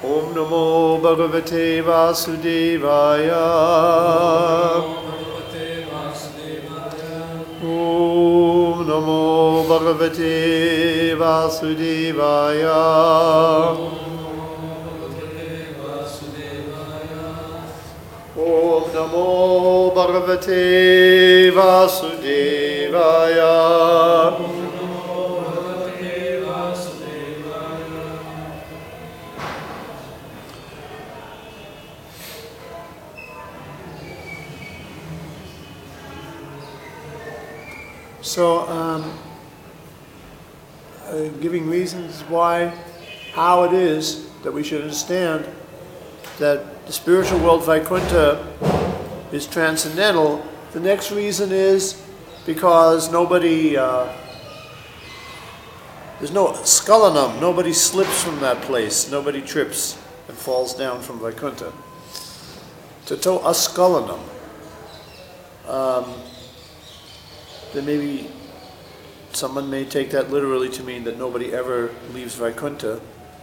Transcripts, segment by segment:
Om Namo Bhagavate Vasudevaya. Om Namo Bhagavate Vasudevaya. Om Namo Bhagavate Vasudevaya. So, giving reasons how it is that we should understand that the spiritual world Vaikuntha is transcendental. The next reason is because there's no scullunum, nobody slips from that place, nobody trips and falls down from Vaikuntha. Tato ascullunum. Then maybe someone may take that literally to mean that nobody ever leaves Vaikuntha.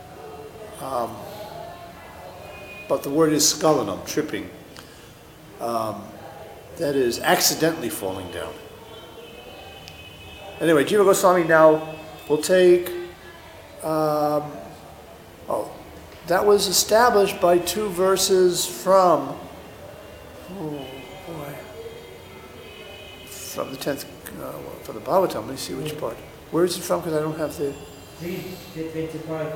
But the word is scullunum, tripping. That is accidentally falling down. Anyway, Jiva Goswami now will take... that was established by two verses from... From the 10th, from the Bhagavatam. Let me see which part. Where is it from? Because I don't have the... 325.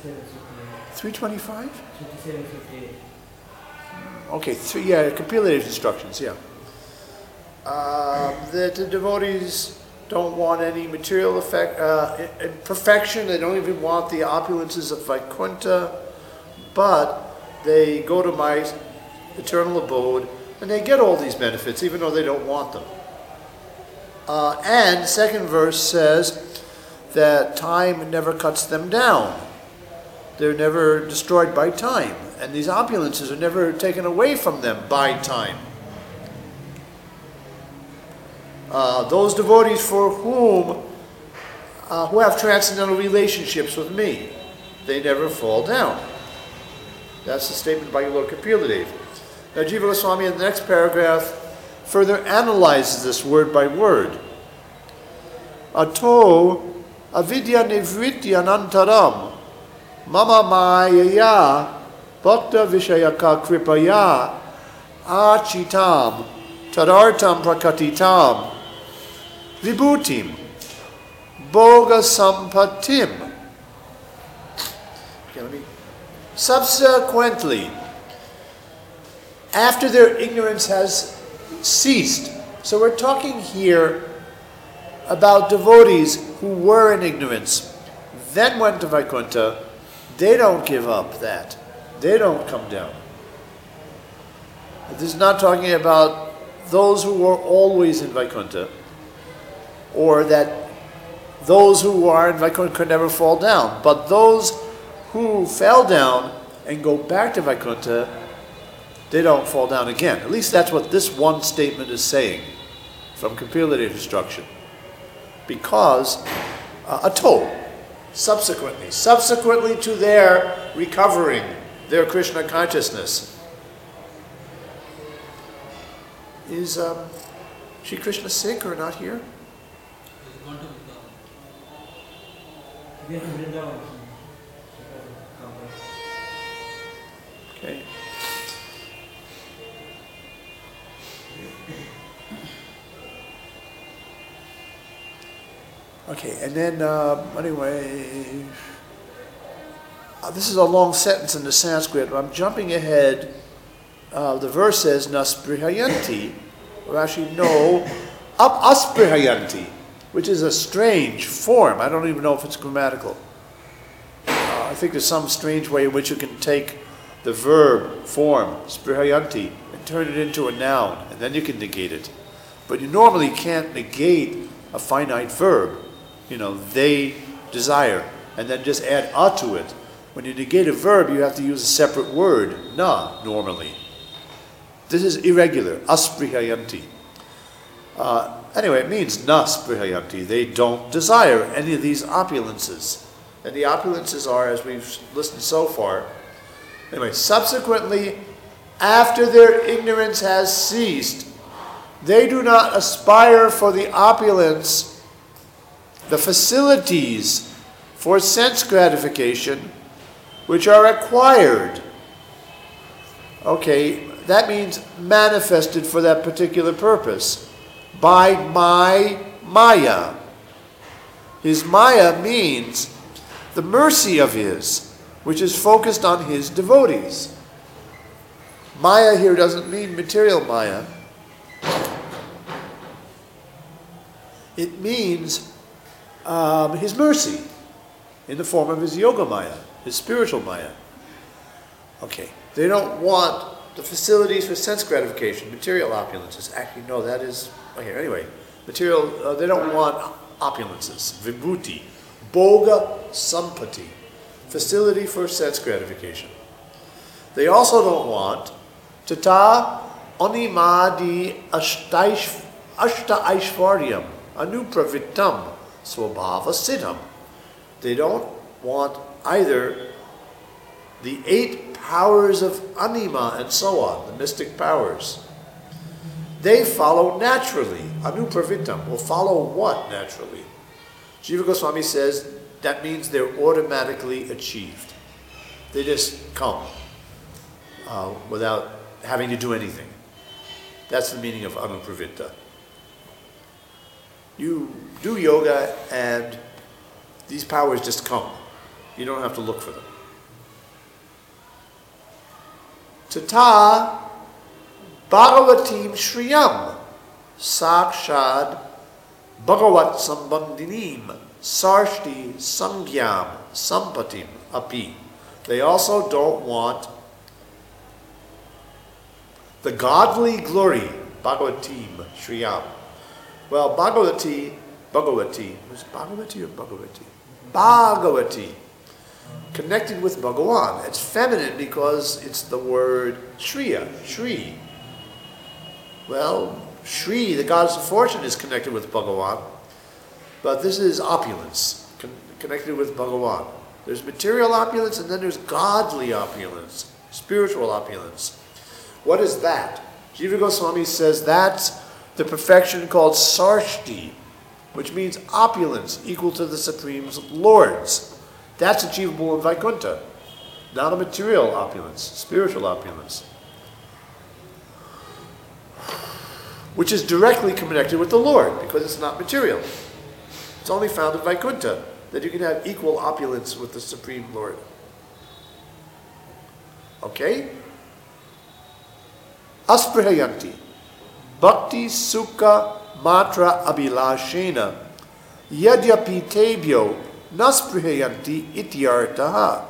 325? 5758. Okay, compilative instructions, yeah. That the devotees don't want any material perfection, they don't even want the opulences of Vaikuntha, but they go to my eternal abode and they get all these benefits even though they don't want them. And the second verse says that time never cuts them down. They're never destroyed by time. And these opulences are never taken away from them by time. Those devotees for who have transcendental relationships with me, they never fall down. That's the statement by Lord Kapila. Now Jiva Goswami in the next paragraph further analyzes this word by word. Ato avidya nivritya anantaram mama mayaya bhakta vishayaka kripaya achitam tadartam prakatitam vibhutim bhoga sampatim. Subsequently, after their ignorance has ceased. So we're talking here about devotees who were in ignorance, then went to Vaikuntha. They don't give up that. They don't come down. This is not talking about those who were always in Vaikuntha, or that those who are in Vaikuntha could never fall down. But those who fell down and go back to Vaikuntha, they don't fall down again. At least that's what this one statement is saying from compilative instruction. Because subsequently to their recovering their Krishna consciousness. Is Shri Krishna sick or not here? Okay. Okay, and then, anyway, this is a long sentence in the Sanskrit. I'm jumping ahead. The verse says, Nasprihayanti, or actually, no, Asprihayanti, which is a strange form. I don't even know if it's grammatical. I think there's some strange way in which you can take the verb form, Sprihayanti, and turn it into a noun, and then you can negate it. But you normally can't negate a finite verb. They desire, and then just add a to it. When you negate a verb, you have to use a separate word, na, normally. This is irregular, asprihayanti. Anyway, it means na sprihayanti. They don't desire any of these opulences. And the opulences are, as we've listened so far, Anyway, subsequently, after their ignorance has ceased, they do not aspire for the opulence, the facilities for sense gratification, which are acquired. Okay, that means manifested for that particular purpose by my Maya. His Maya means the mercy of his, which is focused on his devotees. Maya here doesn't mean material Maya. It means his mercy in the form of his yoga Maya, his spiritual Maya. Okay, they don't want the facilities for sense gratification, material opulences. Actually, no, that is, okay, anyway, material, they don't want opulences, vibhuti, bhoga sampati, facility for sense gratification. They also don't want tata animadi ashta aishvaryam anupravittam swabhava siddham. They don't want either the 8 powers of anima and so on, the mystic powers. They follow naturally. Anupravittam will follow what naturally? Jiva Goswami says that means they're automatically achieved. They just come without having to do anything. That's the meaning of anupravitta. You do yoga and these powers just come. You don't have to look for them. Tata Bhagavatim Shriyam Sakshad Bhagavat Sambandhinim Sarshti Sangyam Sampatim Api. They also don't want the godly glory, Bhagavatim Shriyam. Well, Bhagavati, was it Bhagavati or Bhagavati? Bhagavati. Connected with Bhagawan. It's feminine because it's the word Shriya, Shri. Well, Shri, the goddess of fortune, is connected with Bhagawan, but this is opulence, connected with Bhagawan. There's material opulence and then there's godly opulence, spiritual opulence. What is that? Jiva Goswami says that's the perfection called Sarshti, which means opulence equal to the Supreme Lord's. That's achievable in Vaikuntha, not a material opulence, spiritual opulence, which is directly connected with the Lord because it's not material. It's only found in Vaikuntha that you can have equal opulence with the Supreme Lord. Okay? Asprihayanti, bhakti sukha matra abhilashena, yadyapi tebhyo nasprihayanti ityartaha.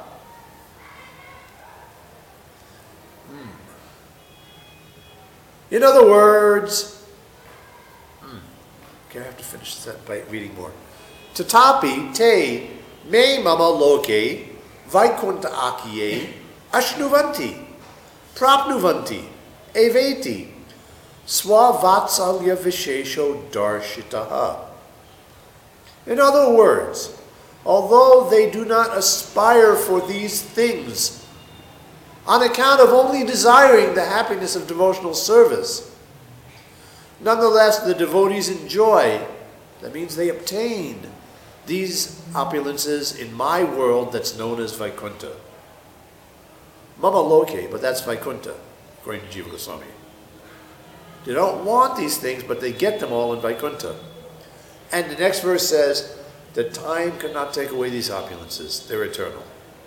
In other words, okay, I have to finish that by reading more. Tatapi te me mama loke vaikunta akiye ashnuvanti prapnuvanti eveti swavatsalya vishesho darshitaha. In other words, although they do not aspire for these things on account of only desiring the happiness of devotional service, nonetheless the devotees enjoy, that means they obtain these opulences in my world that's known as Vaikuntha. Mama Loke, but that's Vaikuntha, according to Jiva Goswami. They don't want these things, but they get them all in Vaikuntha. And the next verse says that time cannot take away these opulences. They're eternal.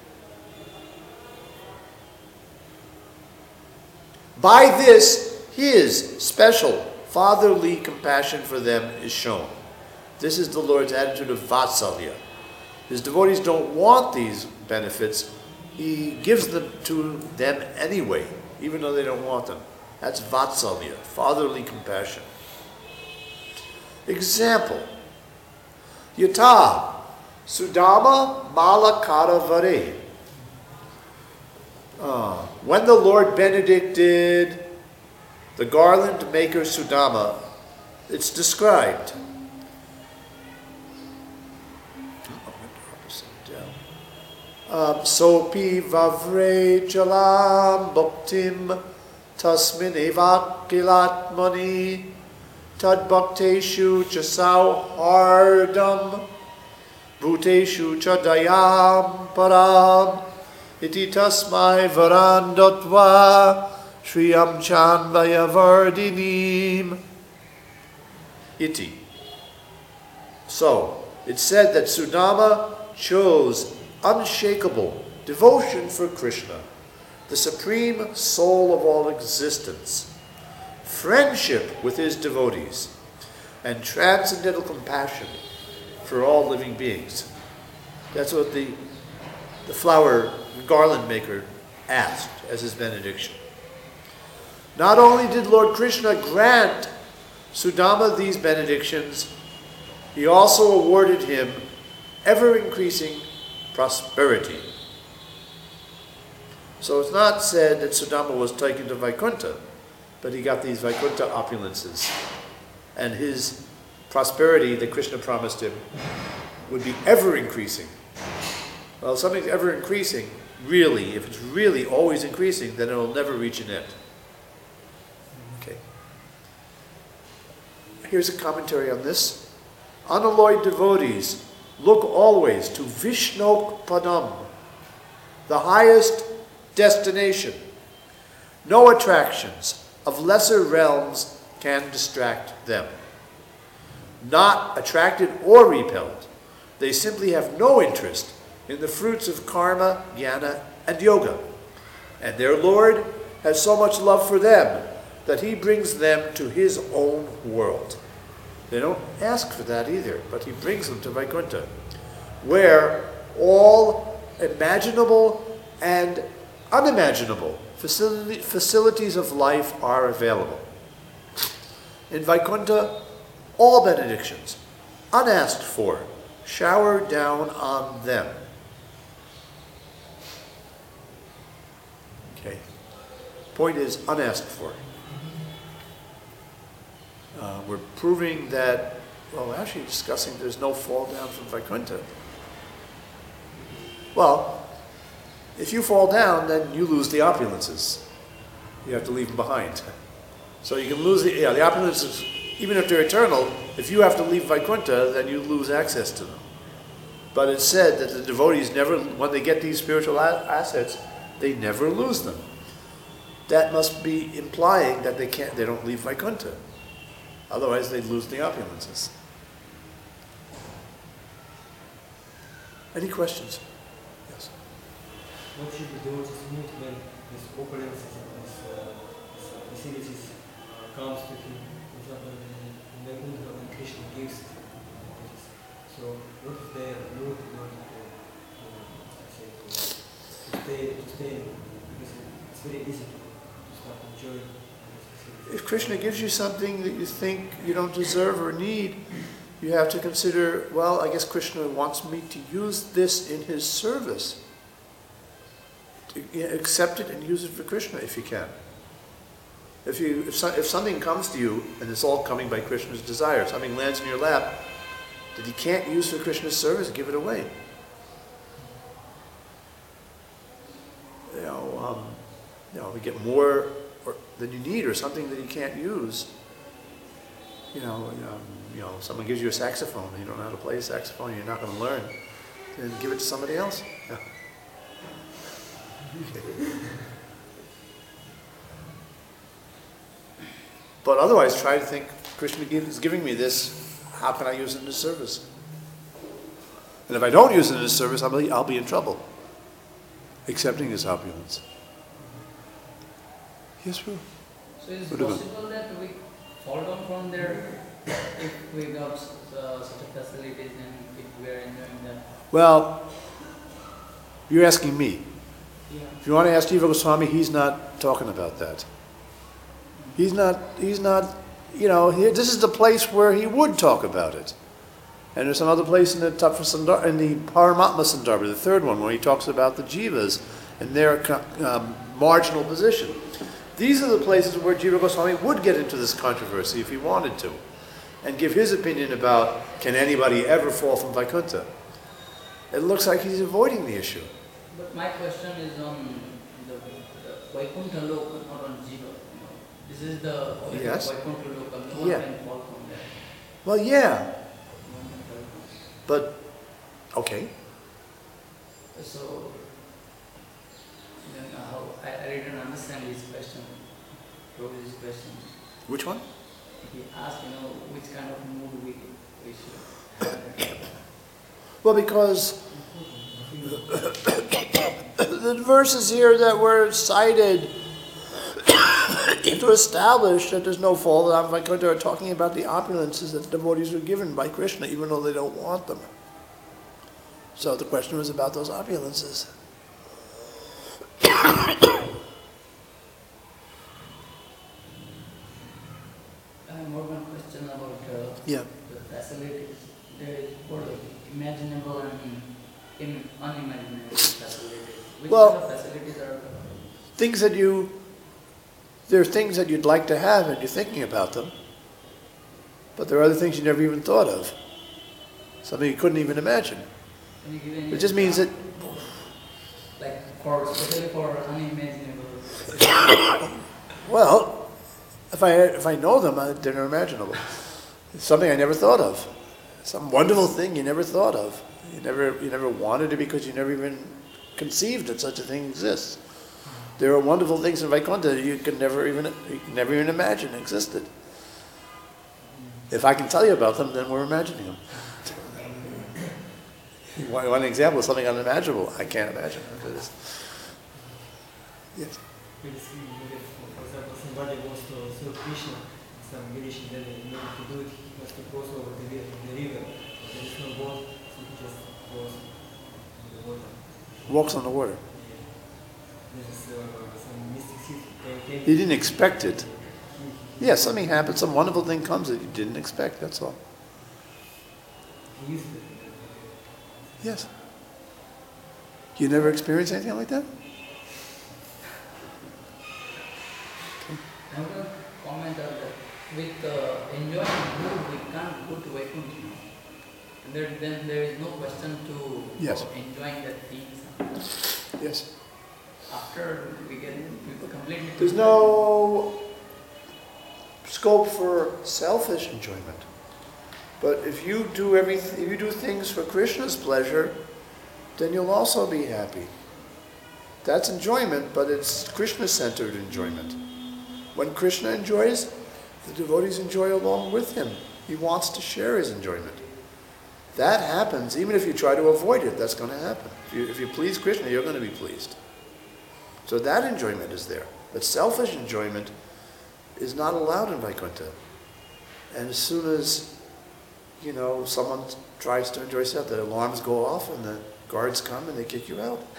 By this, his special fatherly compassion for them is shown. This is the Lord's attitude of Vatsalya. His devotees don't want these benefits. He gives them to them anyway, even though they don't want them. That's Vatsalya, fatherly compassion. Example. Yata Sudama Malakara Vare. When the Lord benedicted the garland maker Sudama, it's described. Sopi vavre chalam bhaktim tasmin evakilatmani tad bhakteshu chasau hardam bhuteshu chadayam param iti tasmai varandotva shriyam chanvaya vardinim iti. So, it's said that Sudama chose unshakable devotion for Krishna, the supreme soul of all existence, friendship with his devotees, and transcendental compassion for all living beings. That's what the flower garland maker asked as his benediction. Not only did Lord Krishna grant Sudama these benedictions, he also awarded him ever-increasing prosperity. So it's not said that Sudama was taken to Vaikuntha, but he got these Vaikuntha opulences. And his prosperity that Krishna promised him would be ever-increasing. Well, if something's ever-increasing, really, if it's really always increasing, then it'll never reach an end. Okay. Here's a commentary on this. Unalloyed devotees look always to Vishnok Padam, the highest destination. No attractions of lesser realms can distract them. Not attracted or repelled, they simply have no interest in the fruits of karma, jnana, and yoga. And their Lord has so much love for them that he brings them to his own world. They don't ask for that either, but he brings them to Vaikuntha, where all imaginable and unimaginable facilities of life are available. In Vaikuntha, all benedictions, unasked for, shower down on them. Okay. Point is, unasked for. We're proving that, well, actually discussing there's no fall down from Vaikuntha. Well, if you fall down, then you lose the opulences. You have to leave them behind. So you can lose the opulences, even if they're eternal. If you have to leave Vaikuntha, then you lose access to them. But it's said that the devotees never, when they get these spiritual assets, they never lose them. That must be implying that they don't leave Vaikuntha. Otherwise, they'd lose the opulences. Any questions? Yes. What should the devotees meet when this opulence, this facilities comes to him? For example, in Vaikuntha, when Krishna gives it. So, what is their mood in order to stay? Because it's very easy to start enjoying. If Krishna gives you something that you think you don't deserve or need, you have to consider, well, I guess Krishna wants me to use this in his service. Accept it and use it for Krishna if you can. If something comes to you, and it's all coming by Krishna's desire, something lands in your lap that you can't use for Krishna's service, give it away. We get more than you need, or something that you can't use. Someone gives you a saxophone and you don't know how to play a saxophone, you're not going to learn, then give it to somebody else. Yeah. But otherwise, try to think, Krishna is giving me this, how can I use it in his service? And if I don't use it in his service, I'll be in trouble. Accepting his opulence. Yes, Prabhu. So is it possible that we fall down from there if we got such a facilities and if we are enjoying them? Well, you're asking me. Yeah. If you want to ask Jiva Goswami, he's not talking about that. He's not, this is the place where he would talk about it. And there's another place in the Paramatma Sandarbha, the third one, where he talks about the jivas and their marginal position. These are the places where Jiva Goswami would get into this controversy if he wanted to, and give his opinion about, can anybody ever fall from Vaikuntha? It looks like he's avoiding the issue. But my question is on the Vaikuntha Loka, not on Jiva. This is the Yes. Vaikuntha Loka. No one Yeah. can fall from there. Well, yeah, but, okay. So, how I didn't understand his question. His question. Which one? He asked, which kind of mood we should have. Well, because the verses here that were cited to establish that there's no fall of Vaikuntha are talking about the opulences that the devotees were given by Krishna, even though they don't want them. So the question was about those opulences. More one question about Yeah. the facilities. There is both imaginable and unimaginable facilities. Which Well, kind of facilities are Things that there are things that you'd like to have and you're thinking about them, but there are other things you never even thought of. Something you couldn't even imagine. Can you give any It just means that, like especially for unimaginable? well, if I know them, they're unimaginable. It's something I never thought of. Some wonderful thing you never thought of. You never wanted it because you never even conceived that such a thing exists. There are wonderful things in Vaikuntha that you can never even imagine existed. If I can tell you about them, then we're imagining them. One example of something unimaginable, I can't imagine. Yes. For example, somebody wants to serve Krishna in some village, and then in order to do it, he has to cross over the river. But there is no boat, so he just goes on the water. Walks on the water. This is some mystic city. You didn't expect it. Yeah, something happens, some wonderful thing comes that you didn't expect, that's all. He used it. Yes. You never experienced anything like that? I want to comment on that. With enjoying mood, we can't go to Vaikuntha. Then there is no question to Yes. enjoying that things. Yes. After we completely. There's no scope for selfish enjoyment. But if you do things for Krishna's pleasure, then you'll also be happy. That's enjoyment, but it's Krishna-centered enjoyment. When Krishna enjoys, the devotees enjoy along with him. He wants to share his enjoyment. That happens, even if you try to avoid it, that's going to happen. If you please Krishna, you're going to be pleased. So that enjoyment is there. But selfish enjoyment is not allowed in Vaikuntha. And as soon as, someone tries to enjoy self, the alarms go off and the guards come and they kick you out.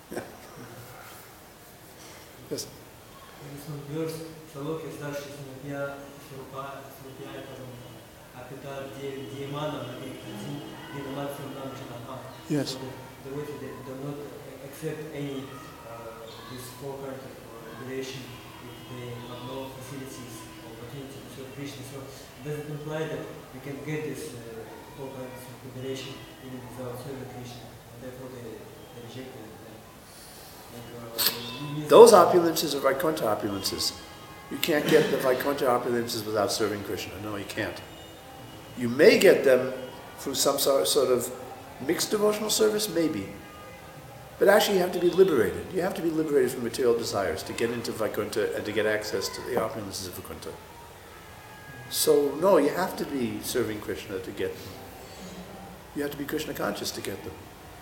Yes. Verse, Шалоки старший сыновья Сурупая, а когда Диемана, Динамацию Намчанаха. Yes. The way they do not accept any this four kind of relation if they have no facilities or opportunity to serve Krishna. So does it imply that we can get this four kinds of liberation even without serving Krishna? And therefore they reject it. Those opulences are Vaikuntha opulences. You can't get the Vaikuntha opulences without serving Krishna. No, you can't. You may get them through some sort of mixed devotional service, maybe. But actually you have to be liberated. You have to be liberated from material desires to get into Vaikuntha and to get access to the opulences of Vaikuntha. So, no, you have to be serving Krishna to get them. You have to be Krishna conscious to get them.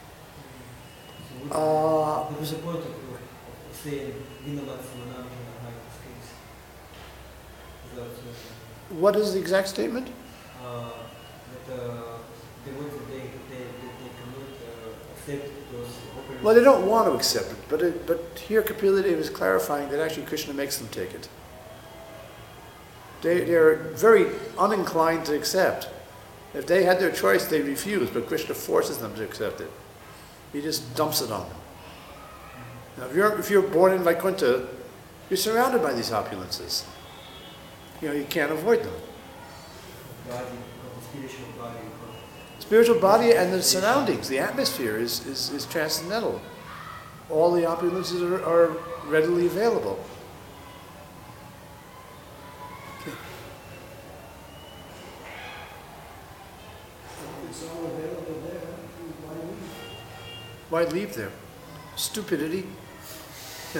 There is a point of saying Dinamatsu Manamja in this case. Without serving. What is the exact statement? That they cannot accept those operations. Well, they don't want to accept it, but here Kapila Deva is clarifying that actually Krishna makes them take it. They're very uninclined to accept. If they had their choice, they refuse, but Krishna forces them to accept it. He just dumps it on them. Now, if you're born in Vaikuntha, you're surrounded by these opulences. You can't avoid them. Body, spiritual body. Spiritual body and the surroundings, the atmosphere is transcendental. all the opulences are readily available. Okay. It's all available there. Why leave there? Stupidity. Yeah.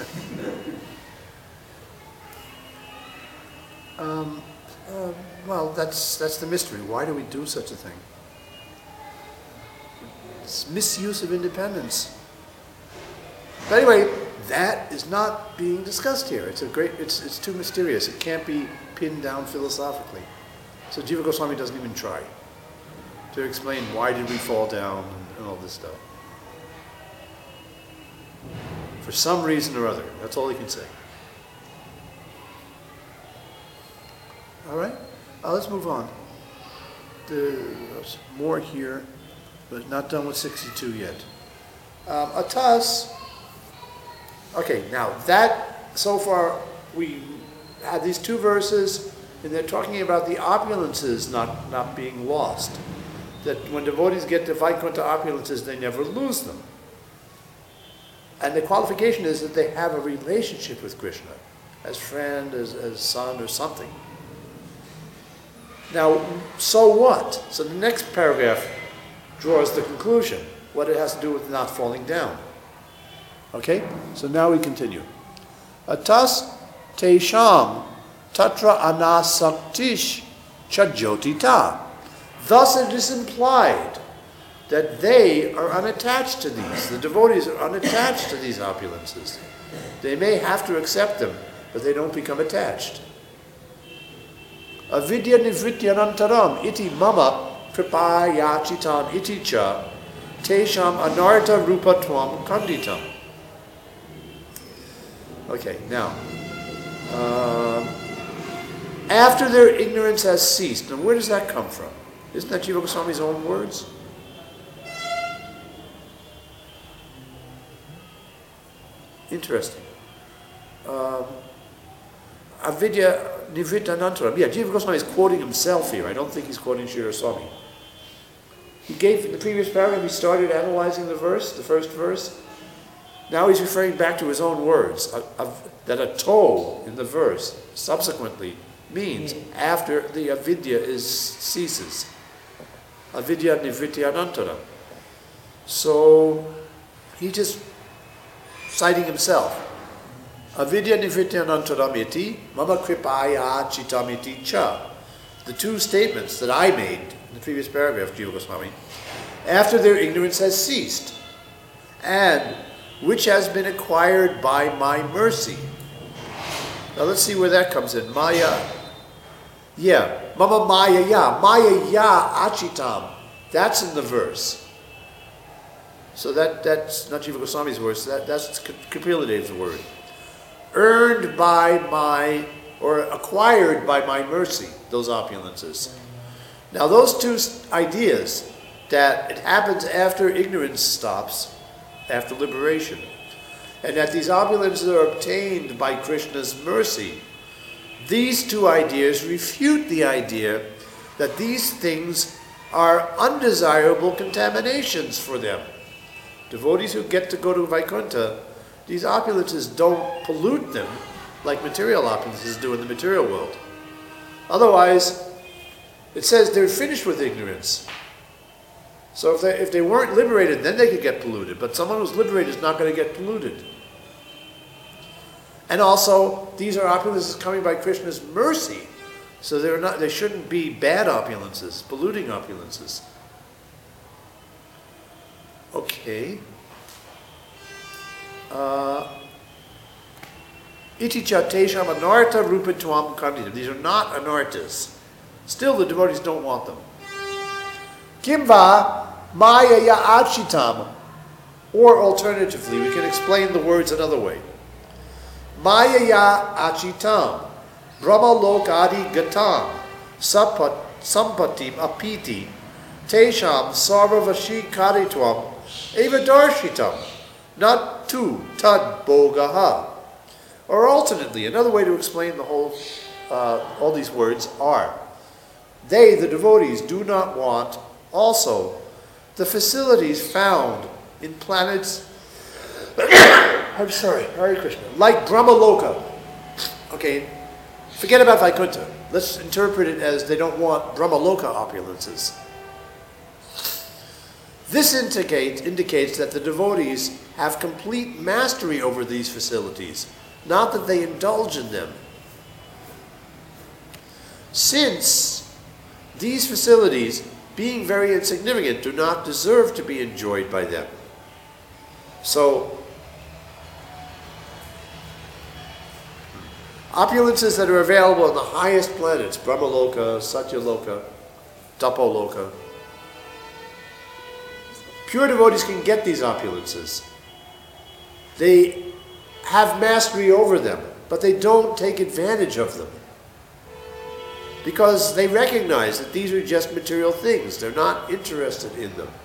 Well, that's the mystery. Why do we do such a thing? It's misuse of independence. But anyway, that is not being discussed here. It's too mysterious. It can't be pinned down philosophically. So Jiva Goswami doesn't even try to explain why did we fall down and all this stuff. For some reason or other. That's all he can say. All right? Let's move on. There's more here, but not done with 62 yet. Atas. Okay, now that, so far, we had these two verses, and they're talking about the opulences not being lost. That when devotees get to Vaikuntha opulences, they never lose them. And the qualification is that they have a relationship with Krishna, as friend, as son, or something. Now, so what? So the next paragraph draws the conclusion, what it has to do with not falling down. Okay? So now we continue. Atas tesham tatra anasaktish chajotita. Thus it is implied that they are unattached to these. The devotees are unattached to these opulences. They may have to accept them, but they don't become attached. Avidya nivrityanantaram iti mama kripayachitam iti cha tesham anarta rupatvam kanditam. Okay, now, after their ignorance has ceased, and where does that come from? Isn't that Jiva Goswami's own words? Interesting. Avidya Nivritanantaram. Yeah, Jiva Goswami is quoting himself here. I don't think he's quoting Sri Swami. He gave, in the previous paragraph, he started analyzing the verse, the first verse. Now he's referring back to his own words, that a to in the verse subsequently means after the avidya ceases. Avidya Nivrityanantaram. So he just citing himself. Avidya nivrityanantaram iti, mama kripaya chitamiti cha. The two statements that I made in the previous paragraph, Jiva Goswami, after their ignorance has ceased, and which has been acquired by my mercy. Now let's see where that comes in. Maya. Yeah, mama maya ya achitam. That's in the verse. So that's not Jiva Goswami's words, that's Kapila Dev's word. Earned by my, or acquired by my mercy, those opulences. Now those two ideas, that it happens after ignorance stops, after liberation, and that these opulences are obtained by Krishna's mercy, these two ideas refute the idea that these things are undesirable contaminations for them. Devotees who get to go to Vaikuntha, these opulences don't pollute them like material opulences do in the material world. Otherwise, it says they're finished with ignorance. So if they weren't liberated, then they could get polluted. But someone who's liberated is not going to get polluted. And also, these are opulences coming by Krishna's mercy. So they shouldn't be bad opulences, polluting opulences. Okay. Iti chatesham anarta rupatvam kanditam. These are not anartas. Still, the devotees don't want them. Kimva maya ya achitam. Or alternatively, we can explain the words another way. Maya ya achitam. Brahma lokadi gatam. Sampatim apiti. Tesham sarvavashi karitvam. Evadarshitam. Not tu tad bogaha. Or alternately, another way to explain the whole, all these words are, they, the devotees, do not want also the facilities found in planets I'm sorry, Hare Krishna. Like Brahmaloka. Okay, forget about Vaikuntha. Let's interpret it as they don't want Brahmaloka opulences. This indicates that the devotees have complete mastery over these facilities, not that they indulge in them. Since these facilities, being very insignificant, do not deserve to be enjoyed by them. So, opulences that are available on the highest planets, Brahmaloka, Satyaloka, Tapoloka, pure devotees can get these opulences. They have mastery over them, but they don't take advantage of them. Because they recognize that these are just material things. They're not interested in them.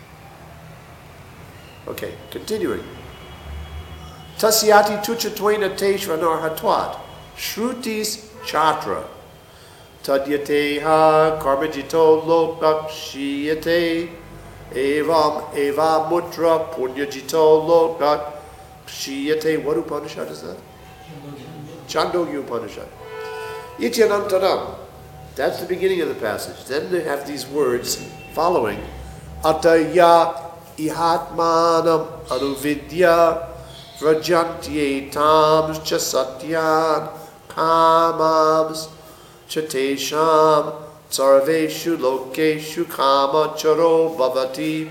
Okay, continuing. Tasyati tuchatvaina te shranarhatvat, shrutis chatra, tadyateha karmajito lokakshiyate, evam eva mutra punyajito lokakshiyate. What Upanishad is that? Chandogya Upanishad. Ityanantanam. That's the beginning of the passage. Then they have these words following. Ataya ihatmanam anuvidya vrajantyetam chasatyan kamams chatesham sarveshu lokeshu kama charo bhavati.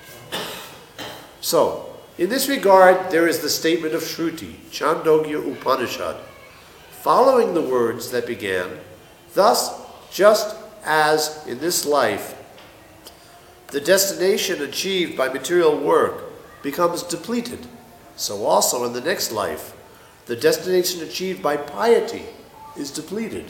So, in this regard, there is the statement of Shruti, Chandogya Upanishad, following the words that began, thus, just as in this life, the destination achieved by material work becomes depleted, so also in the next life, the destination achieved by piety is depleted.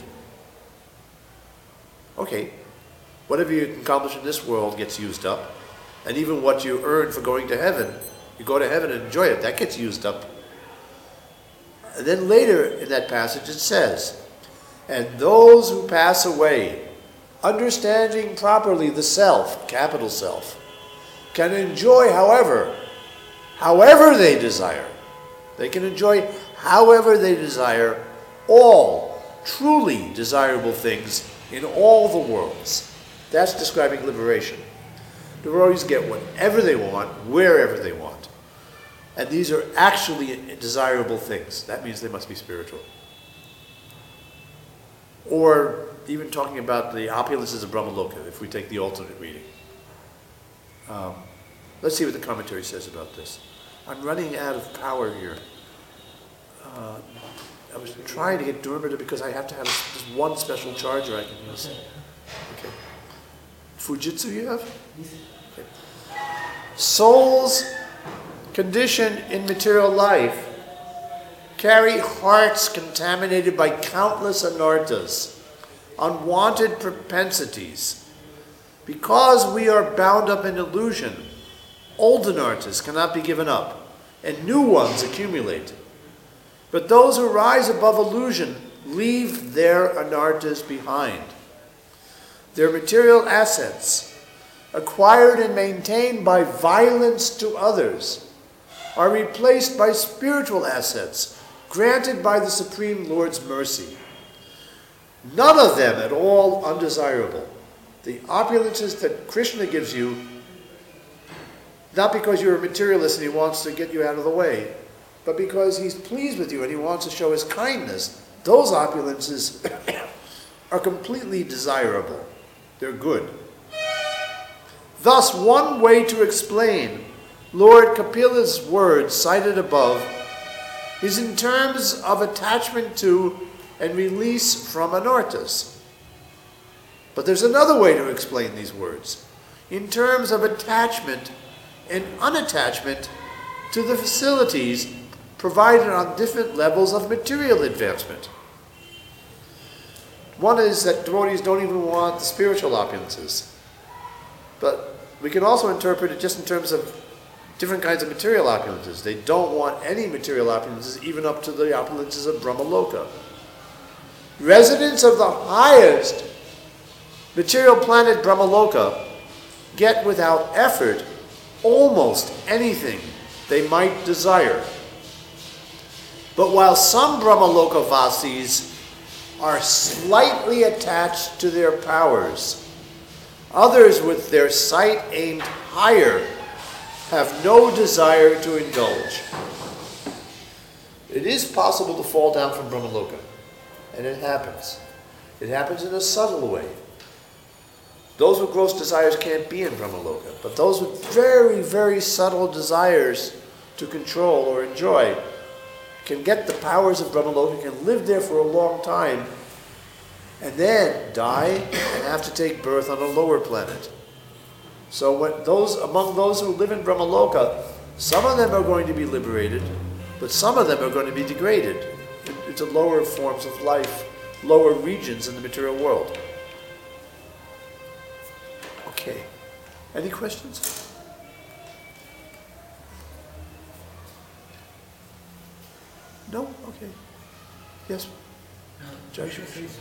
Okay, whatever you accomplish in this world gets used up, and even what you earn for going to heaven, you go to heaven and enjoy it, that gets used up. And then later in that passage it says, and those who pass away, understanding properly the self, capital self, can enjoy however they desire. They can enjoy however they desire all truly desirable things in all the worlds. That's describing liberation. Devotees get whatever they want, wherever they want. And these are actually desirable things. That means they must be spiritual. Or even talking about the opulences of Brahmaloka, if we take the alternate reading. Let's see what the commentary says about this. I'm running out of power here. I was trying to get Durmita because I have to have just one special charger I can use. Okay. Fujitsu you have? Okay. Souls conditioned in material life carry hearts contaminated by countless anarthas, unwanted propensities. Because we are bound up in illusion, old anarthas cannot be given up, and new ones accumulate. But those who rise above illusion leave their anarthas behind. Their material assets, acquired and maintained by violence to others, are replaced by spiritual assets granted by the Supreme Lord's mercy. None of them at all undesirable. The opulences that Krishna gives you, not because you're a materialist and he wants to get you out of the way, but because he's pleased with you and he wants to show his kindness, those opulences are completely desirable. They're good. Thus, one way to explain Lord Kapila's words cited above is in terms of attachment to and release from anarthas. But there's another way to explain these words, in terms of attachment and unattachment to the facilities provided on different levels of material advancement. One is that devotees don't even want the spiritual opulences. But we can also interpret it just in terms of different kinds of material opulences. They don't want any material opulences, even up to the opulences of Brahmaloka. Residents of the highest material planet Brahmaloka get without effort almost anything they might desire. But while some Brahmaloka Vasis are slightly attached to their powers, others with their sight aimed higher have no desire to indulge. It is possible to fall down from Brahmaloka, and it happens. It happens in a subtle way. Those with gross desires can't be in Brahmaloka, but those with very, very subtle desires to control or enjoy can get the powers of Brahmaloka, can live there for a long time, and then die and have to take birth on a lower planet. So among those who live in Brahmaloka, some of them are going to be liberated, but some of them are going to be degraded into lower forms of life, lower regions in the material world. Okay. Any questions? No? Okay. Yes? Krishna says,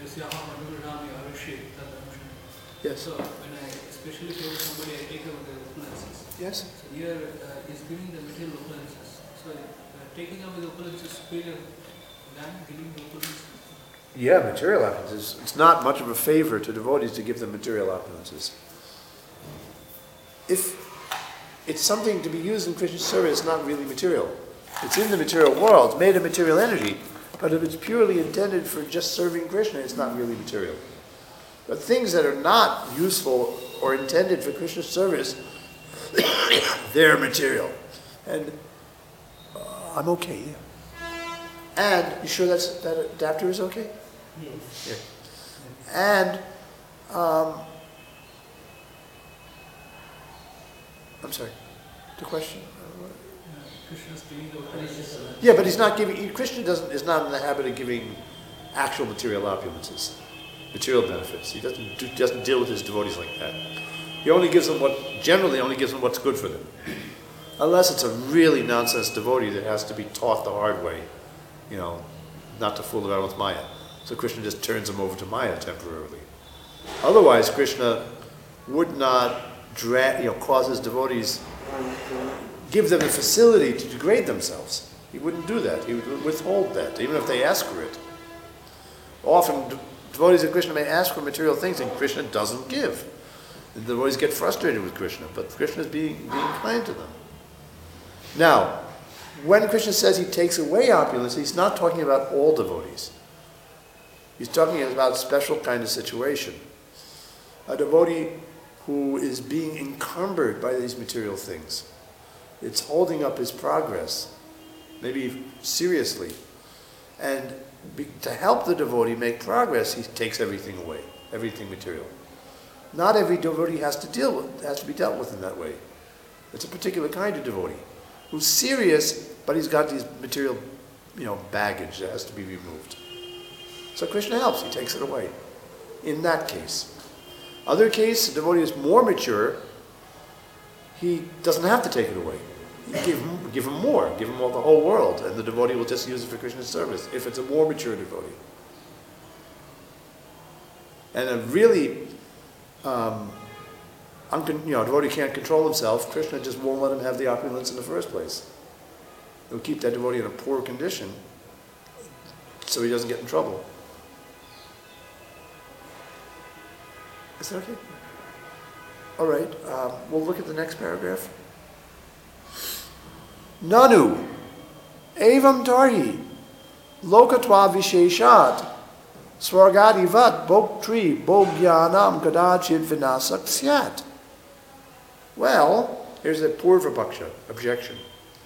Yes. so when I especially tell somebody I take away the opulences. Yes? So here is giving the material opulences. So taking away the opulences is superior than giving the opulences. Yeah, material opulences. It's not much of a favor to devotees to give them material opulences. If it's something to be used in Krishna's service, it's not really material. It's in the material world, it's made of material energy, but if it's purely intended for just serving Krishna, it's not really material. But things that are not useful or intended for Krishna's service, they're material. And I'm okay, yeah. And you sure that adapter is okay? Yes. Yeah. And I'm sorry. The question. Krishna's giving the opulences. Yeah, but he's not giving. Krishna is not in the habit of giving actual material opulences, material benefits. He doesn't deal with his devotees like that. He only gives them generally only gives them what's good for them, unless it's a really nonsense devotee that has to be taught the hard way, not to fool around with Maya. So Krishna just turns them over to Maya temporarily. Otherwise, Krishna would not cause his devotees, give them the facility to degrade themselves. He wouldn't do that. He would withhold that, even if they ask for it. Often, devotees of Krishna may ask for material things, and Krishna doesn't give. The devotees get frustrated with Krishna, but Krishna is being kind to them. Now, when Krishna says he takes away opulence, he's not talking about all devotees. He's talking about a special kind of situation. A devotee who is being encumbered by these material things. It's holding up his progress, maybe seriously. And to help the devotee make progress, he takes everything away, everything material. Not every devotee has to be dealt with in that way. It's a particular kind of devotee who's serious, but he's got these material, baggage that has to be removed. So Krishna helps, he takes it away. In that case. Other case, the devotee is more mature, he doesn't have to take it away. You give him more, give him all the whole world, and the devotee will just use it for Krishna's service, if it's a more mature devotee. And a really, devotee can't control himself, Krishna just won't let him have the opulence in the first place. He'll keep that devotee in a poor condition, so he doesn't get in trouble. Is that okay? All right, we'll look at the next paragraph. Nanu, evam tarhi, lokatva visheshat, swargadivat bhoktri bhogyanam kadachid vinasak syat. Well, here's a purva objection.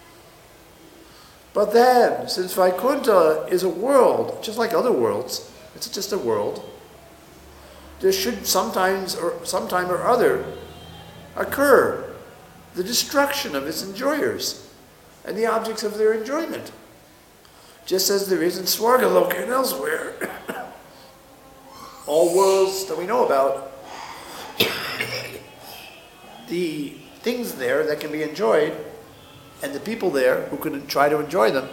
But then, since Vaikuntha is a world, just like other worlds, it's just a world, there should sometime or other occur the destruction of its enjoyers and the objects of their enjoyment, just as there is in Swargaloka and elsewhere. All worlds that we know about, the things there that can be enjoyed and the people there who can try to enjoy them,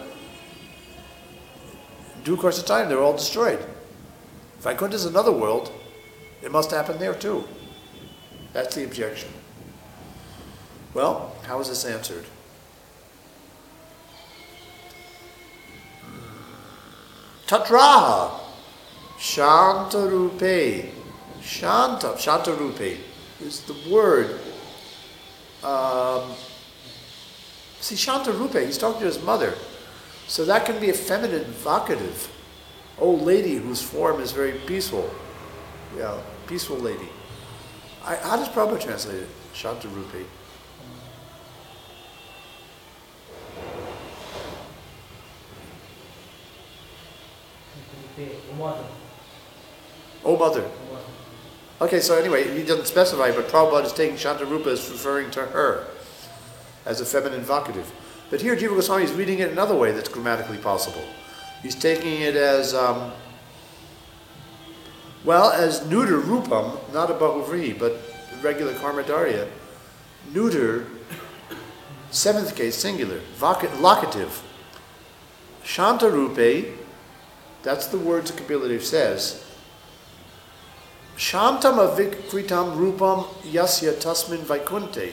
in due course of time, they're all destroyed. Vaikuntha is another world. It must happen there too. That's the objection. Well, how is this answered? Tatraha. Shantarupe. Shantarupe is the word. See, Shantarupe, he's talking to his mother. So that can be a feminine vocative. Old lady whose form is very peaceful. Yeah, peaceful lady. How does Prabhupada translate it? Shantarupe. Oh, mother. Okay, so anyway, he doesn't specify, but Prabhupada is taking Shantarupa as referring to her as a feminine vocative. But here Jiva Goswami is reading it another way that's grammatically possible. He's taking it as, as neuter rupam, not a bahuvri, but regular karmadarya. Neuter, seventh case, singular, locative. Shantarupe, that's the words Kapila says. Shantam avikritam rupam yasya tasmin vaikunte.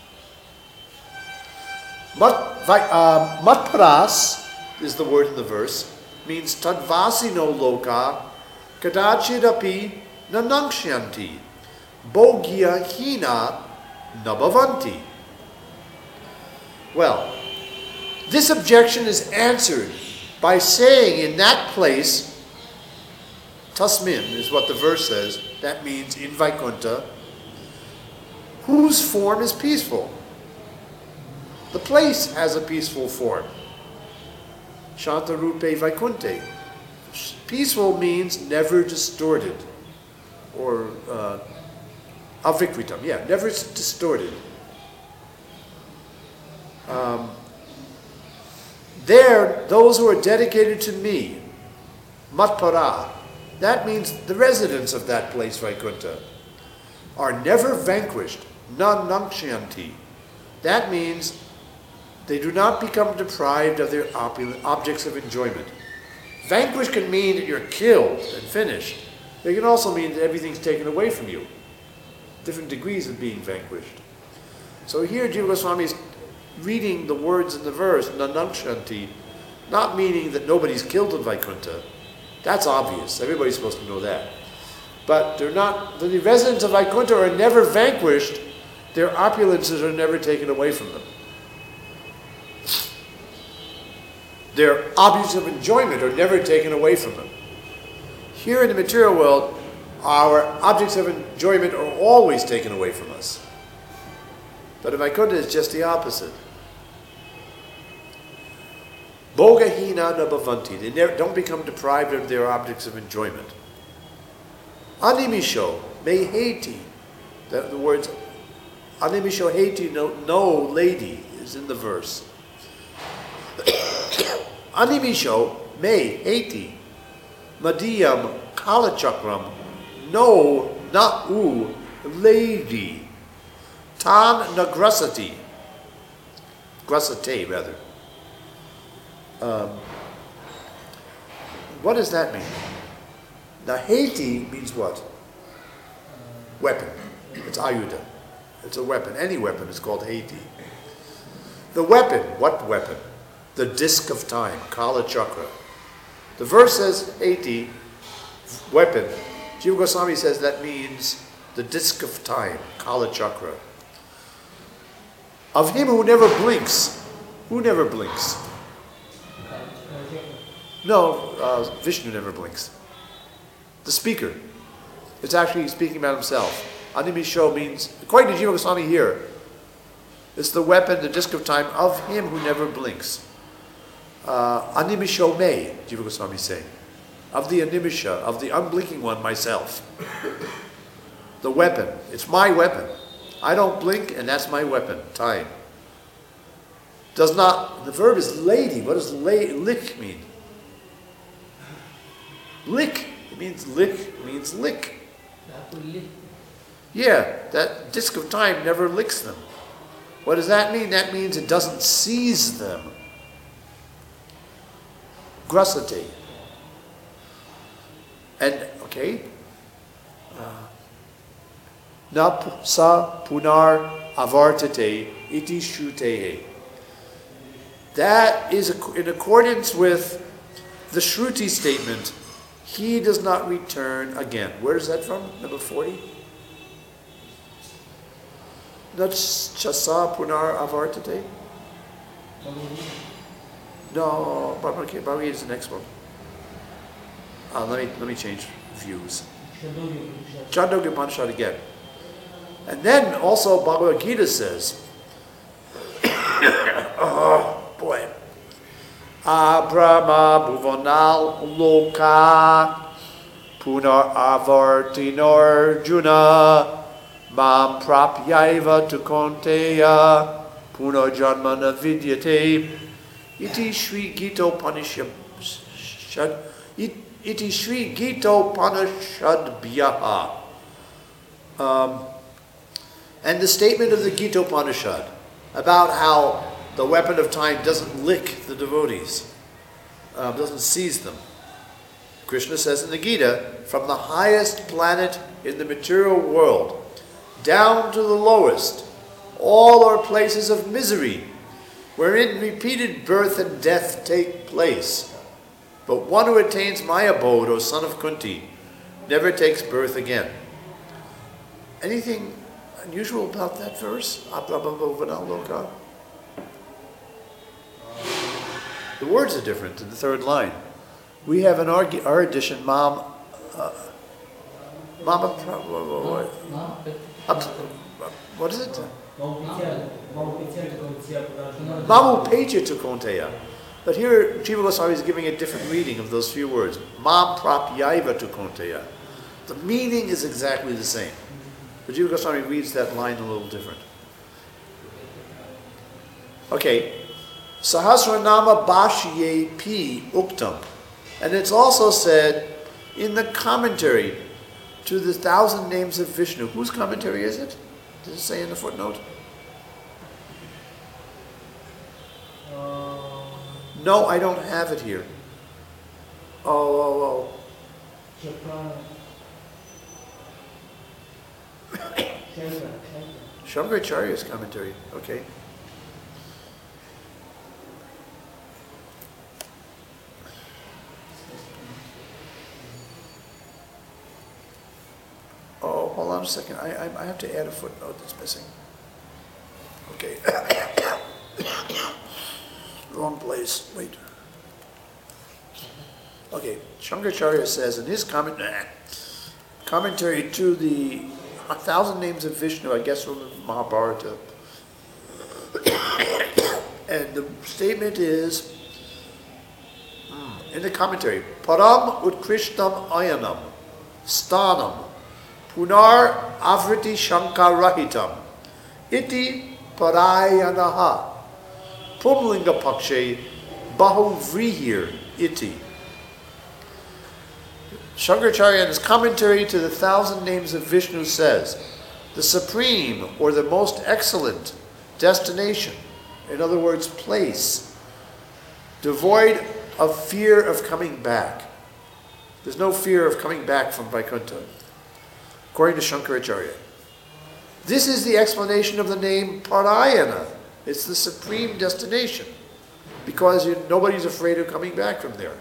Matparas is the word in the verse, means tadvasino loka kadachidapi nanangshanti bogya hina nabhavanti. Well, this objection is answered by saying in that place, tasmin is what the verse says, that means in Vaikuntha, whose form is peaceful. The place has a peaceful form. Shantarupe Vaikunte. Peaceful means never distorted. Or avikritam, never distorted. There, those who are dedicated to me, matpara, that means the residents of that place, Vaikuntha, are never vanquished, nanangshanti. That means they do not become deprived of their objects of enjoyment. Vanquished can mean that you're killed and finished. It can also mean that everything's taken away from you. Different degrees of being vanquished. So here Jiva Goswami is reading the words in the verse, nanangshanti, not meaning that nobody's killed in Vaikuntha. That's obvious. Everybody's supposed to know that. But they're not, the residents of Vaikuntha are never vanquished. Their opulences are never taken away from them. Their objects of enjoyment are never taken away from them. Here in the material world, our objects of enjoyment are always taken away from us. But in Vaikuntha, it's just the opposite. Bogahina nabhavanti. They don't become deprived of their objects of enjoyment. Animisho meheti. The words animisho heti, no lady, is in the verse. Animisho me heti. Madhyam kalachakram. No, not u, lady. Tan nagrasati. Grasate, rather. What does that mean? Now, Haiti means what? Weapon. It's ayuda. It's a weapon. Any weapon is called Haiti. The weapon, what weapon? The disc of time, Kala Chakra. The verse says Haiti, weapon. Jiva Goswami says that means the disc of time, Kala Chakra. Of him who never blinks. Who never blinks? No, Vishnu never blinks. The speaker. It's actually speaking about himself. Animisho means, according to Jiva Goswami here, it's the weapon, the disc of time of him who never blinks. Animisho me, Jiva Goswami is saying. Of the animisha, of the unblinking one, myself. The weapon. It's my weapon. I don't blink, and that's my weapon, time. Does not, the verb is lady. What does lick mean? Lick. It means lick, means lick. Yeah, that disc of time never licks them. What does that mean? That means it doesn't seize them. Grasate. And, okay. Na sa punar avartate iti shutehe. That is in accordance with the Shruti statement, he does not return again. Where is that from? Number 40? That's Chasa Punar Avartate? No, Bhagavad is the next one. Let me change views. Chandogya Upanishad again. And then also Bhagavad Gita says, oh boy, Abrahma Bhuvanal Loka Punar Avartinor Juna Mam Prapyaiva Tukonteya Punar Janmana Vidyate Iti Shri Gita Upanishad Iti Shri Gita Upanishad Bhyaha. And the statement of the Gita Upanishad about how the weapon of time doesn't lick the devotees, doesn't seize them. Krishna says in the Gita, from the highest planet in the material world down to the lowest, all are places of misery, wherein repeated birth and death take place. But one who attains my abode, O son of Kunti, never takes birth again. Anything unusual about that verse? The words are different in the third line. We have in our edition, Mama, what is it? Mamu Peja Tukonteya. But here, Jiva Goswami is giving a different reading of those few words. Mam Prapyaiva Tukonteya. The meaning is exactly the same. But Jiva Goswami reads that line a little different. Okay. Sahasranama Bhashye P. Uktam. And it's also said in the commentary to the 1,000 names of Vishnu. Whose commentary is it? Does it say in the footnote? No, I don't have it here. Oh. Shankaracharya's commentary, okay. Oh, hold on a second. I have to add a footnote that's missing. Okay. Wrong place. Wait. Okay. Shankaracharya says in his commentary to the 1,000 names of Vishnu, I guess from the Mahabharata, and the statement is in the commentary: Param Utkrishtam Ayanam Stanam Punar Avriti Shankarahitam Iti Parayanaha Pumlinga Pakshe Bahuvrihir Iti. Shankaracharya in his commentary to the 1,000 names of Vishnu says, the supreme or the most excellent destination, in other words, place, devoid of fear of coming back. There's no fear of coming back from Vaikuntha, according to Shankaracharya. This is the explanation of the name Parayana. It's the supreme destination, because nobody's afraid of coming back from there.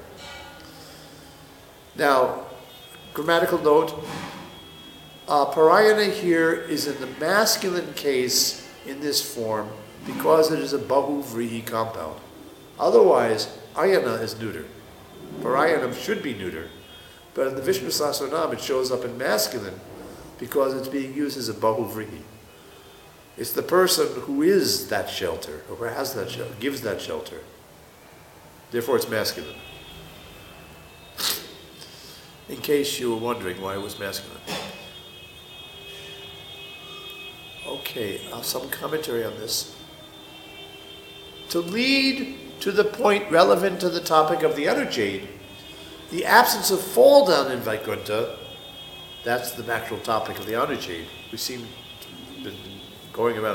Now, grammatical note, Parayana here is in the masculine case in this form because it is a Bahuvrihi compound. Otherwise, Ayana is neuter. Parayanam should be neuter, but in the Vishnu Sahasranam it shows up in masculine because it's being used as a Bahuvrihi. It's the person who is that shelter, or who has that shelter, gives that shelter. Therefore it's masculine. In case you were wondering why it was masculine. Okay, some commentary on this. To lead to the point relevant to the topic of the other jade, the absence of fall down in Vaikuntha, that's the actual topic of the honor jade. We seem to been going around,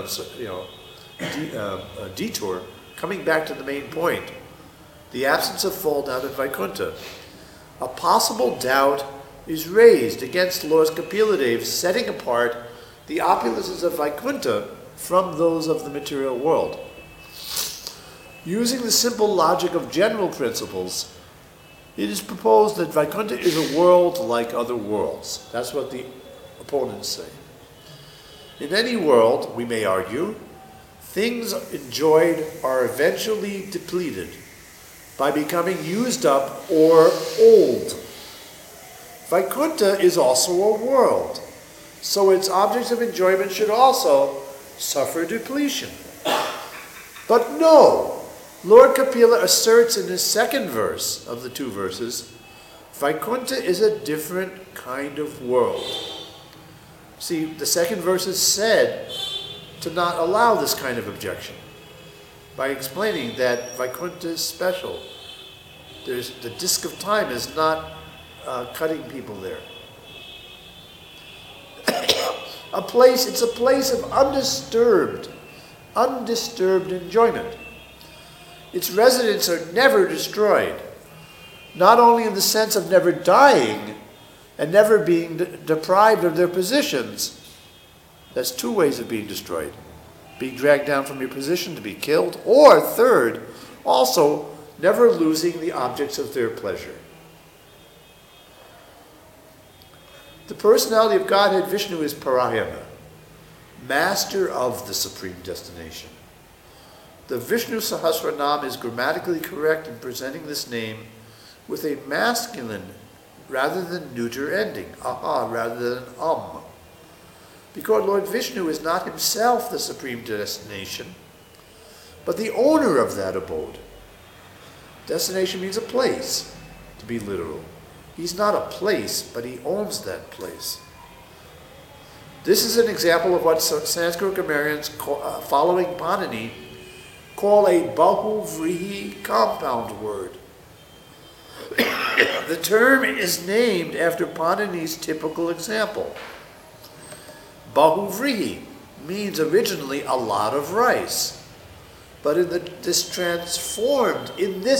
a detour, coming back to the main point. The absence of fall down in Vaikuntha. A possible doubt is raised against Lord Kapiladev's setting apart the opulences of Vaikuntha from those of the material world. Using the simple logic of general principles, It is proposed that Vaikuntha is a world like other worlds. That's what the opponents say. In any world, we may argue, things enjoyed are eventually depleted by becoming used up or old. Vaikuntha is also a world, so its objects of enjoyment should also suffer depletion. But no, Lord Kapila asserts in his second verse of the two verses, Vaikuntha is a different kind of world. See, the second verse is said to not allow this kind of objection by explaining that Vaikuntha is special. The disk of time is not cutting people there. It's a place of undisturbed enjoyment. Its residents are never destroyed, not only in the sense of never dying and never being deprived of their positions. That's two ways of being destroyed. Being dragged down from your position to be killed, or third, also never losing the objects of their pleasure. The personality of Godhead Vishnu is Parayana, master of the supreme destination. The Vishnu Sahasranam is grammatically correct in presenting this name with a masculine rather than neuter ending, aha rather than because Lord Vishnu is not himself the supreme destination, but the owner of that abode. Destination means a place, to be literal. He's not a place, but he owns that place. This is an example of what Sanskrit grammarians following Panini call a Bahuvrihi compound word. The term is named after Panini's typical example. Bahuvrihi means originally a lot of rice, but in this transformed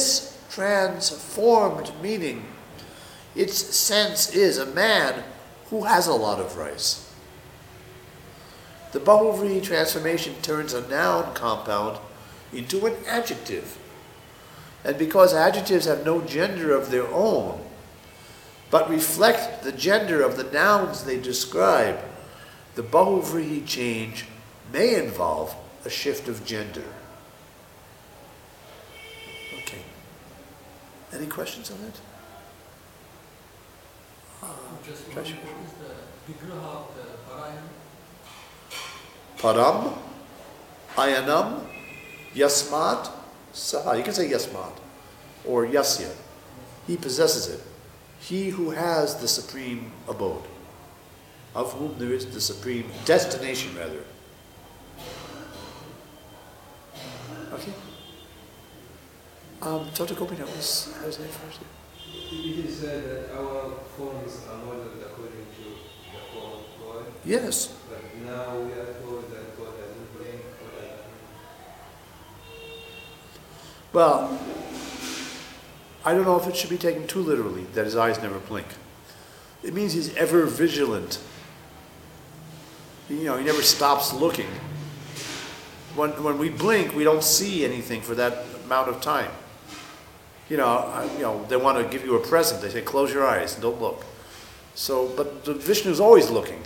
meaning, its sense is a man who has a lot of rice. The Bahuvrihi transformation turns a noun compound into an adjective. And because adjectives have no gender of their own, but reflect the gender of the nouns they describe, the Bahuvrihi change may involve a shift of gender. Okay. Any questions on that? Just what is the Vigraha of the Parayana? Param, Ayanam, Yasmat, Saha. You can say Yasmat or Yasya. He possesses it. He who has the supreme abode, of whom there is the supreme destination, rather. Okay. Dr. Gopinath was his name first. It is said that our forms are modeled according to the form of God. Yes. But now we are told that God doesn't blink or doesn't. Well, I don't know if it should be taken too literally that his eyes never blink. It means he's ever vigilant. He never stops looking. When we blink, we don't see anything for that amount of time. They want to give you a present. They say, close your eyes and don't look. So, but the Vishnu's always looking.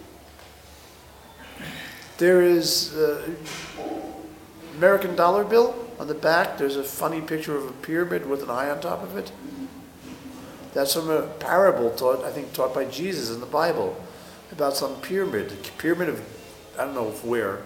There is American dollar bill on the back. There's a funny picture of a pyramid with an eye on top of it. That's from a parable taught by Jesus in the Bible about some pyramid of, I don't know where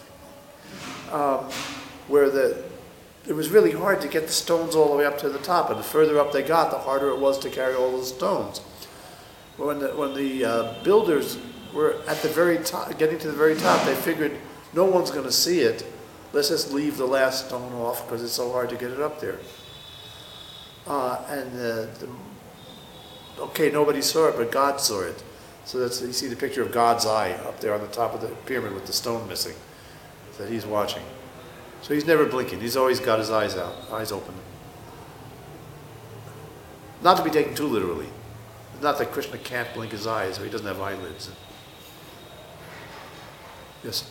it was really hard to get the stones all the way up to the top, and the further up they got, the harder it was to carry all those stones. When the builders were at the very top, getting to the very top, they figured no one's going to see it. Let's just leave the last stone off because it's so hard to get it up there. Nobody saw it, but God saw it. So you see the picture of God's eye up there on the top of the pyramid with the stone missing, that he's watching. So he's never blinking. He's always got his eyes open. Not to be taken too literally. It's not that Krishna can't blink his eyes, or he doesn't have eyelids. Yes?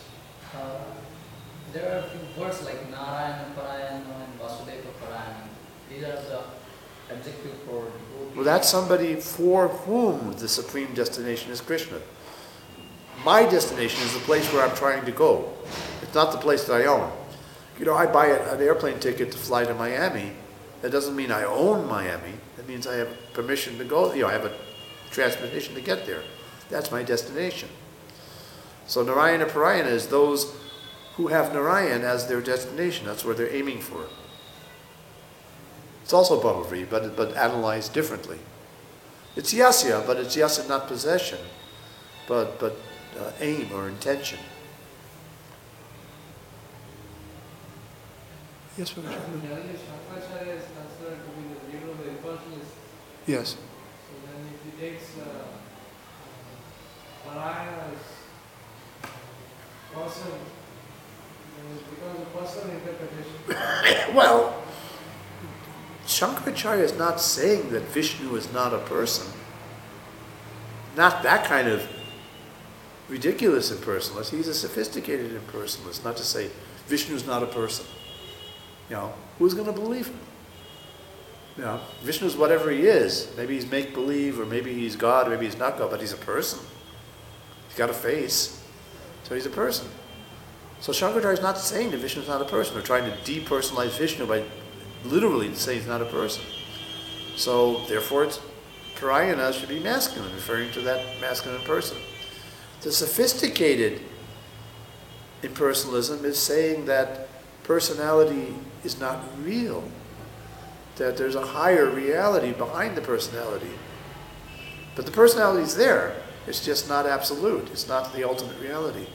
There are a few words like Narayana Parayana and Vasudeva Parayana. These are the adjective for devotee. Well, that's somebody for whom the supreme destination is Krishna. My destination is the place where I'm trying to go. It's not the place that I own. You know, I buy an airplane ticket to fly to Miami. That doesn't mean I own Miami. That means I have permission to go. You know, I have a transportation to get there. That's my destination. So Narayana Parayana is those who have Narayan as their destination. That's where they're aiming for. It's also Bhavavi, but analyzed differently. It's yasya, but it's yasya not possession, but aim or intention. Yes, Prabhupada. Shankaracharya is considered to be the leader of the impulsionists. Yes. So then if he takes Parayana as person, then it becomes a personal interpretation. Well, Shankaracharya is not saying that Vishnu is not a person. Not that kind of ridiculous impersonalist. He's a sophisticated impersonalist, not to say Vishnu's not a person. You know, who's going to believe him? You know, Vishnu's whatever he is. Maybe he's make-believe, or maybe he's God, or maybe he's not God, but he's a person. He's got a face, so he's a person. So Shankaracharya is not saying that Vishnu's not a person, or trying to depersonalize Vishnu by literally saying he's not a person. So, therefore, it's Parayana should be masculine, referring to that masculine person. The sophisticated impersonalism is saying that personality is not real, that there's a higher reality behind the personality. But the personality is there, it's just not absolute, it's not the ultimate reality.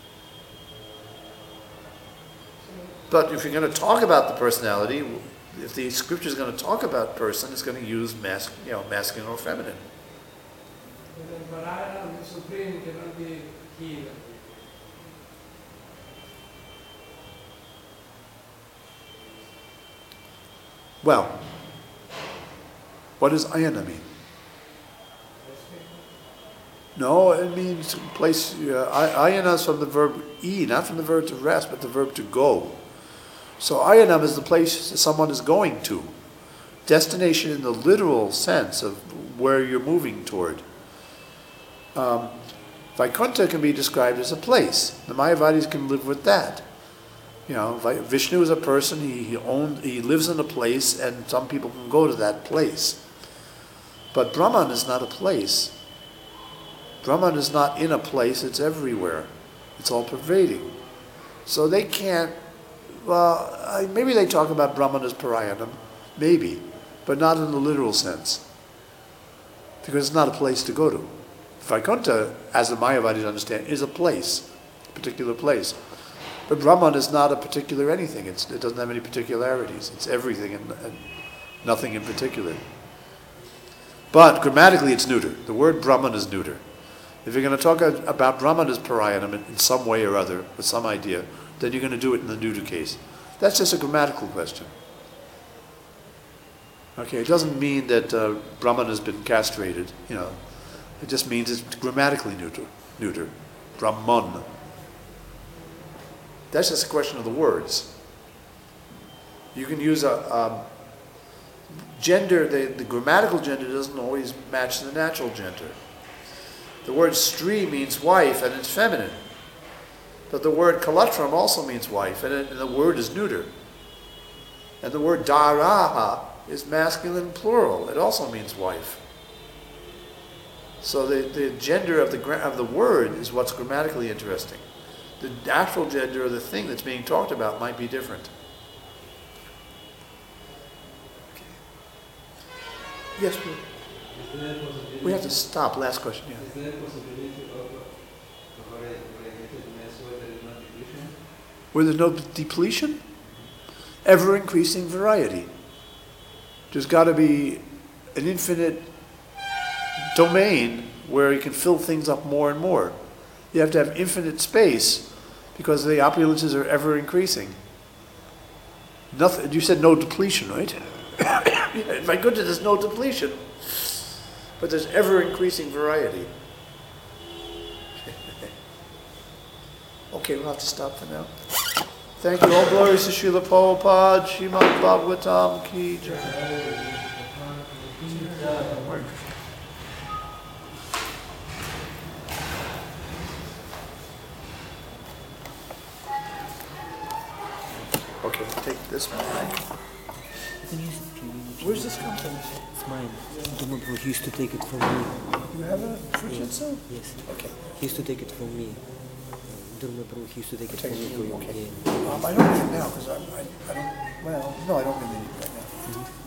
But if you're going to talk about the personality, if the scripture is going to talk about person, it's going to use masculine or feminine. But Parayana, the supreme, cannot be he. Well, what does ayana mean? No, it means place. Ayana is from the verb e, not from the verb to rest, but the verb to go. So ayanam is the place someone is going to. Destination in the literal sense of where you're moving toward. Vaikuntha can be described as a place. The Mayavadis can live with that. You know, Vishnu is a person, he lives in a place, and some people can go to that place. But Brahman is not a place. Brahman is not in a place, it's everywhere. It's all pervading. So they can't, maybe they talk about Brahman as Parayanam, maybe, but not in the literal sense. Because it's not a place to go to. Vaikuntha, as the Mayavadis understand, is a place, a particular place. But Brahman is not a particular anything. It doesn't have any particularities. It's everything and nothing in particular. But grammatically it's neuter. The word Brahman is neuter. If you're going to talk about Brahman as Parayanam in some way or other, with some idea, then you're going to do it in the neuter case. That's just a grammatical question. Okay, it doesn't mean that Brahman has been castrated, you know. It just means it's grammatically neuter. Brahman. That's just a question of the words. You can use a gender, the grammatical gender doesn't always match the natural gender. The word stri means wife and it's feminine. But the word kalatram also means wife and the word is neuter. And the word daraha is masculine plural. It also means wife. So the gender of the word is what's grammatically interesting. The actual gender of the thing that's being talked about might be different. Okay. Yes, we have to stop. Last question. Yeah. Is there a possibility of a variegatedness where there is no depletion? Where there's no depletion? Ever increasing variety. There's got to be an infinite domain where you can fill things up more and more. You have to have infinite space because the opulences are ever increasing. Nothing. You said no depletion, right? Yeah, my goodness, there's no depletion. But there's ever increasing variety. Okay, we'll have to stop for now. Thank you. All glories to Srila Prabhupada, Srimad Bhagavatam Ki Jai. take this back. Where's this come from? It's mine. Dumabro, he used to take it from me. You have a Fujitsu? Yes. Okay. He used to take it from me. Dumabro, he used to take it from me. Okay. Yeah. I don't need it now because I don't, well, no, I don't really need it right now.